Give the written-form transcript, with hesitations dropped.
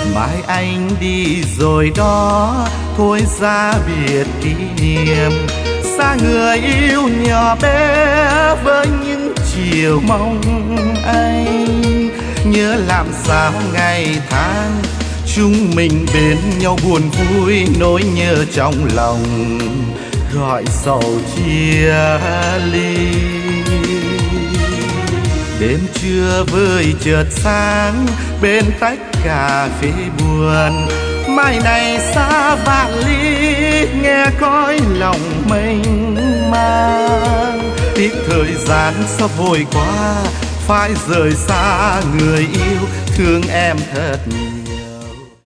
mai anh đi rồi đó, thôi ra biệt kỷ niệm, xa người yêu nhỏ bé với những chiều mong anh. Nhớ làm sao ngày tháng chúng mình bên nhau buồn vui, nỗi nhớ trong lòng gọi sầu chia ly. Đêm trưa vơi chợt sáng bên tách cà phê buồn, mai này xa vạn ly nghe cõi lòng mênh mang. Tiếc thời gian sắp vội qua, phải rời xa người yêu thương em thật nhiều.